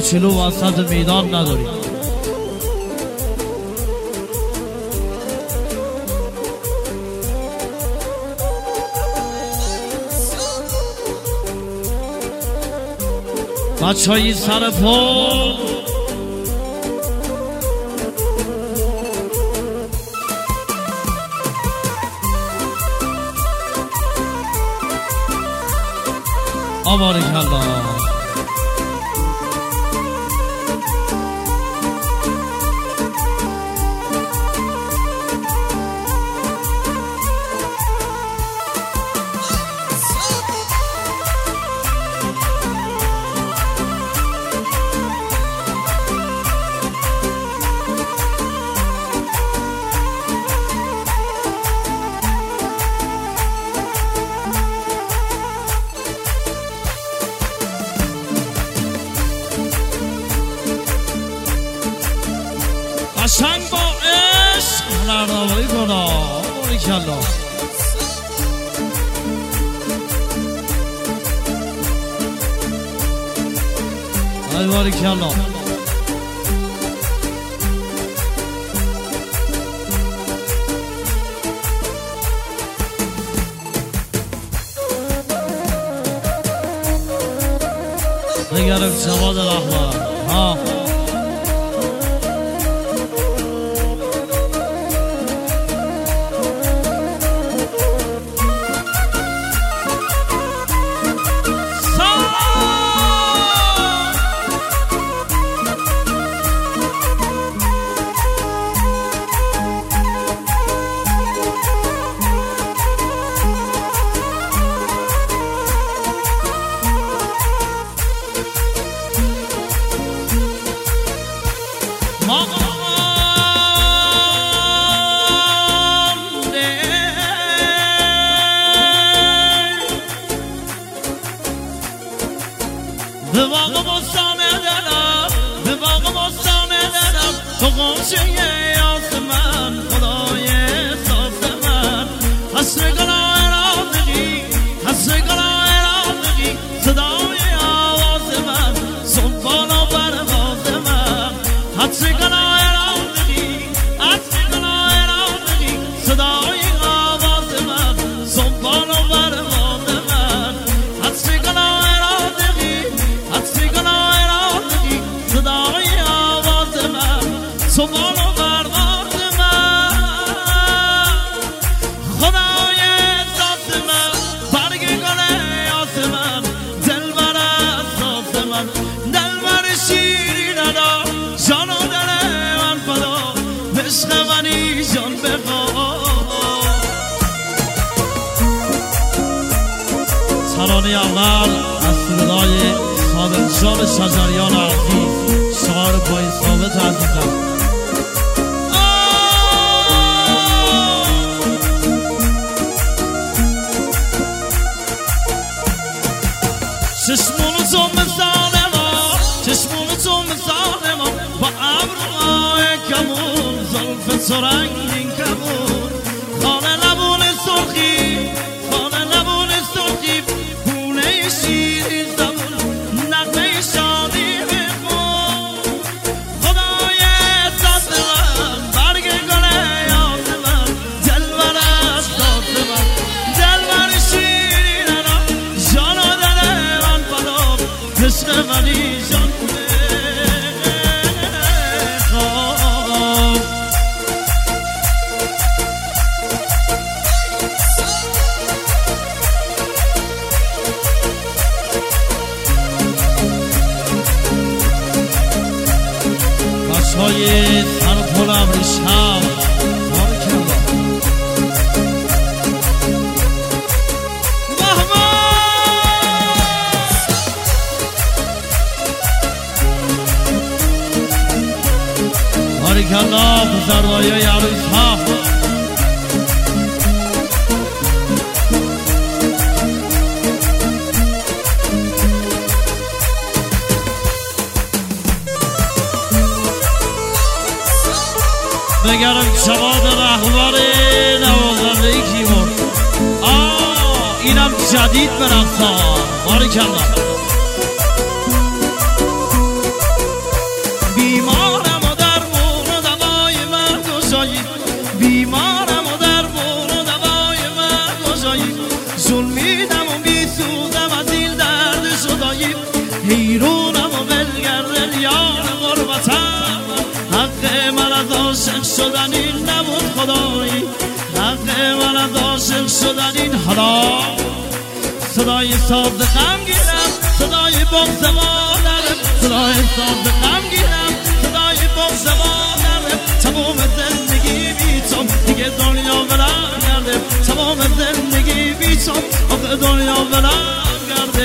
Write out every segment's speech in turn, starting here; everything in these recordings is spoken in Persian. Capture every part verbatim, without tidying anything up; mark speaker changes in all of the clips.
Speaker 1: کوچولو وسط میدان نداریم. بچه های سر پل آبارکالله. قشنگ با عشق نردآوری کنا. باریکالله. ای باریکالله. بگرم جواد رحمت ها. به باغ بستان دلم، به باغ بستان دلم، تو غنچه یاس من، خدای احساس من. حسر گناه رافقی، حسر گناه رافقی، صدای آواز من، سنبال و پرواز من. حسر گناه رافقی، حسر گناه رافقی، صدای آواز من، سنبال و پرواز من. حسر گناه صدای آواز من، سنبال و پرواز من. خدای احساس من، برگ گل یاس من، دلبر اساس من، دلبر شیرین ادا، جان و دل من فدا، عشق منی جان بخواه. ترانه اول از صدای صادق جان شجریان عزیز، شعار پای ثابت عزیزم. چشمون تو مثال ما، چشمون تو مثال ما، با ابروهای کمون، زلف تو رنگین کمون. خانه لبون سرخی، خانه لبون سرخی، پونه شیرین زبون، نغمه شادی بخون. خدای احساس من، برگ گل یاس من، دلبر اساس من، دلبر شیرین ادا، جان و دل من فدا، عشق منی جان بخواه. های سر پل ابریشم، باریکالله. باریکالله بزرگواری عروس ها. بگرم جواد رهبر نوازنده کیبورد. آه اینم جدید به رقصا. باریکالله. شدن این نبود خدایی، حق من از عاشق شدن این. حالا صدای ساز غمگینم، صدای بغض مادرم، صدای ساز غمگینم، صدای بغض مادرم. تمام زندگی بی تو دیگه دنیا ولم کرده، تمام زندگی بی تو آخه دنیا ولم کرده.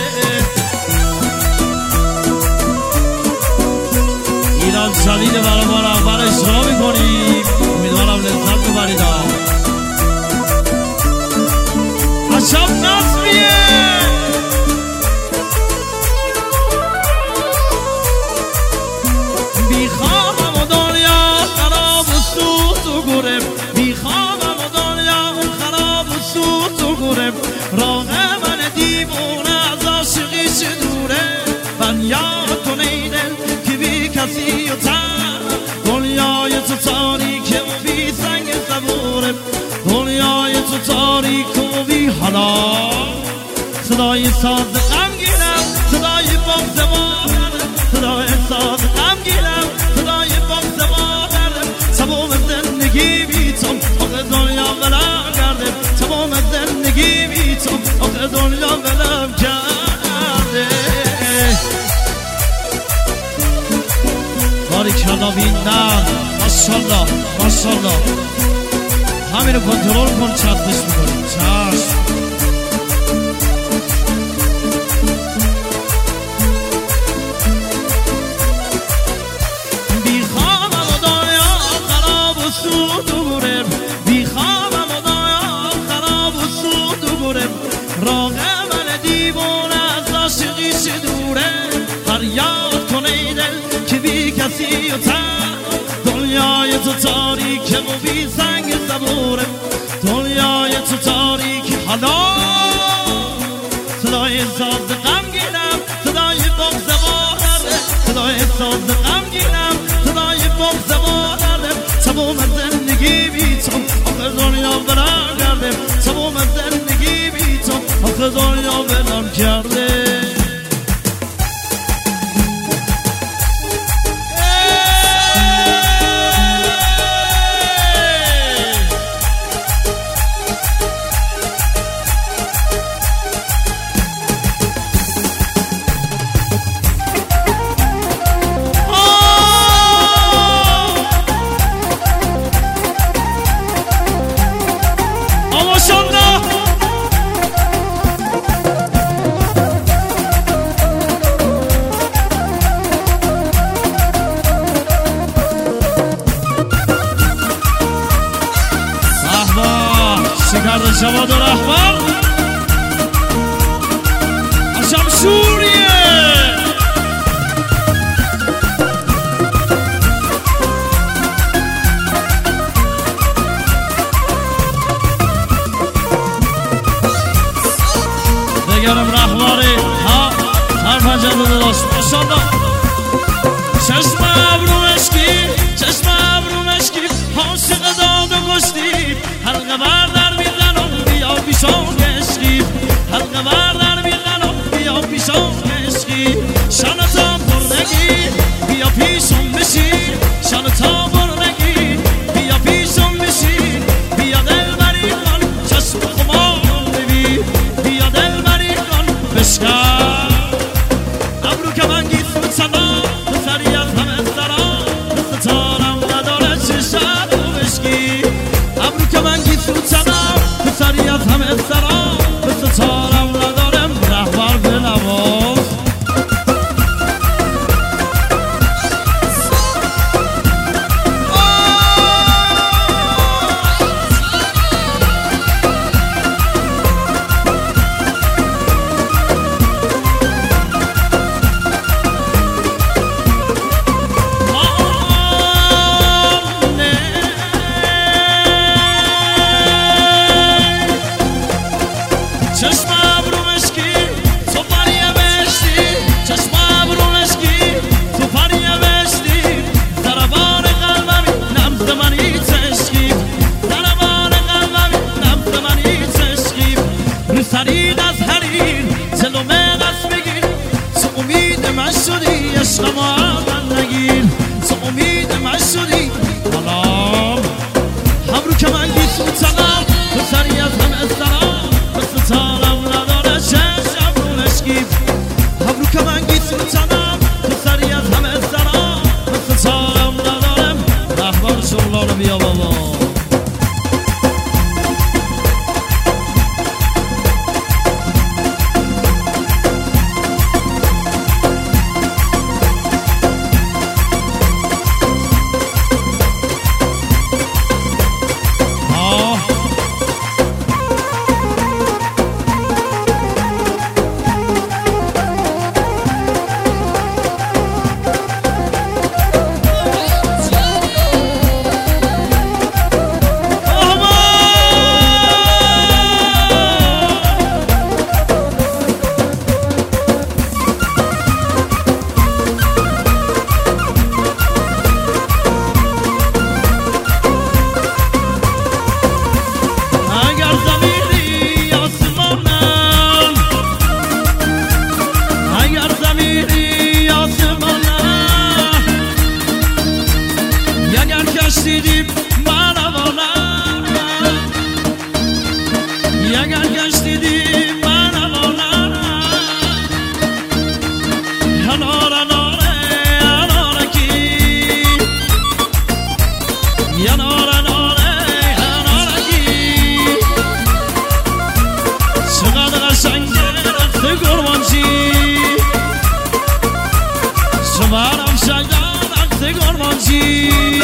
Speaker 1: ایران شدید برای ما رهبر اجرا میکنیم، امیدوارم لذت ببرید. عجب نظمیه. بیخوابم و دنیا خراب و سوت و گرم، بیخوابم و دنیا خراب و سوت و گرم. راه من دیوونه از عاشقی چه دوره، من یاد کن ای دل که بی کسی و تن، دنیای تو تاریک و بی سنگ صبوره، دنیای تو تاریک و بی. حالا صدای ساز غمگینم، صدای بغض مادرم، صدای ساز غمگینم، صدای بغض مادرم. تمام زندگی بی تو آخه دنیا ولم کرده، تمام زندگی بی تو آخه دنیا ولم کرده. باریکلا بیندن، ماشالله ماشالله. همینو کنترل کن، چطفش میکنیم. چشم. بیخوابم و دنیا خراب و سود و گرم، بیخوابم و دنیا خراب و سود و گرم. راه من دیوونه از عاشقی چه دوره، فریاد کن ای دل که بی کسی و تن، دنیای تو تاریک و بی سنگ صبوره، دنیای تو تاریک. حالا صدای ساز غمگینم، صدای بغض مادرم، صدای ساز غمگینم، صدای بغض مادرم. تمام زندگی بی تو آخه دنیا ولم کرده، تمام زندگی بی تو آخه دنیا ولم کرده. شکرد جواد و رهبر عجب شوریه. بگرم رهبری ها هر پنجه رو داشت. ماشالله. چشم ابرومش کی، چشم ابرومش کی، عاشق داد و گشتی، حلقه بردر میزنم بیا برم شایدن عکس گرمانچی